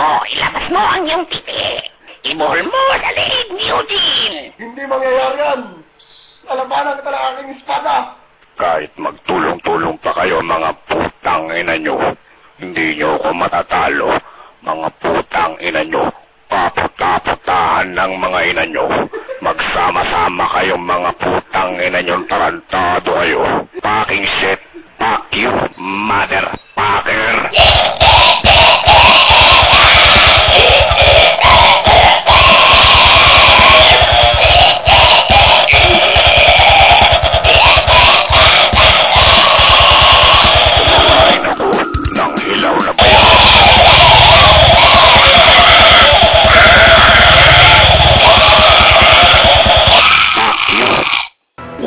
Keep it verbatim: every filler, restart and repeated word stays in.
ilabas mo ang iyong titi. Ibuhol mo sa leeg ni Eugene. Hindi mangyayari yan. Alabanan kita ng aking espada. Kahit magtulong-tulong pa kayo mga putang ina nyo, hindi nyo ako matatalo. Mga putang ina nyo, paputa-putahan ng mga ina nyo. Magsama-sama kayong mga putang ina nyo, tarantado kayo. Fucking shit, fuck you.